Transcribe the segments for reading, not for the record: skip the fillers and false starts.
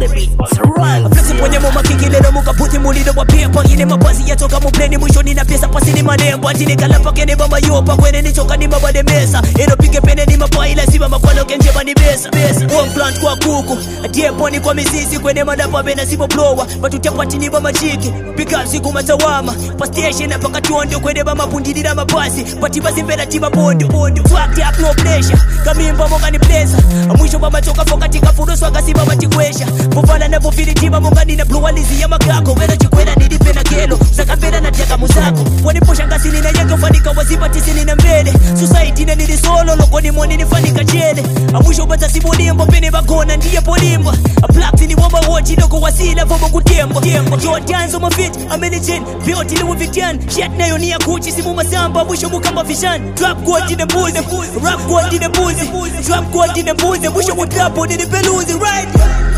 the beat run. Flexi kwenye moma kikilelo muka puti mulido wa pepa. Yine mapazi yatoka mupleni mwisho nina pesa pasi ni manembo. Antini kalapa kene bamba yopa kwene nichoka ni mabade mesa. Eno pike pene ni mapa ila siba makwalo kenjeba ni besa. One plant kwa kuku, adie poni kwa mizizi kwenye madapa bena sibo blower. Batutia patini bamba chiki, pick up siku matawama. Pa station na paka tuondo kwenye bamba pundidi na mapasi. Pati basi mbena tiba bondo. Fuck up no pleasure, kamimba monga ni pleasure. Mwisho bamba choka foka tika fudo swaka siba matikwesha. Mufala na vufili tiba monga ni na plualizi ya makako. Wena chikwena nidi pena kelo, saka pena na tiaka musako. Wani posha ngasini na yenge fanika wazipa tisini na mbele. Society na nidi solo, loko ni mwani ni fanika jele. Mwisho bata sibo nimbo pene bakona ndiye polimba. Plakti ni wamba wochi loko wasila vomo kutemba. Jordan's on my fit, I'm in the gym. Beauty Louis Vuitton, shit na yoni ya kuchi simu masamba. Mwisho mukamba vision, drop gold in the booze, rap gold in the booze, drop gold in the booze. Mwisho mutrapo ni the peluzi, right?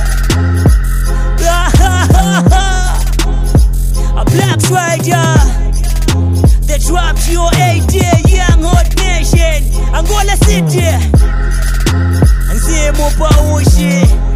A black strider, the drop your 8 young hot nation, Angola City, and see more power shit.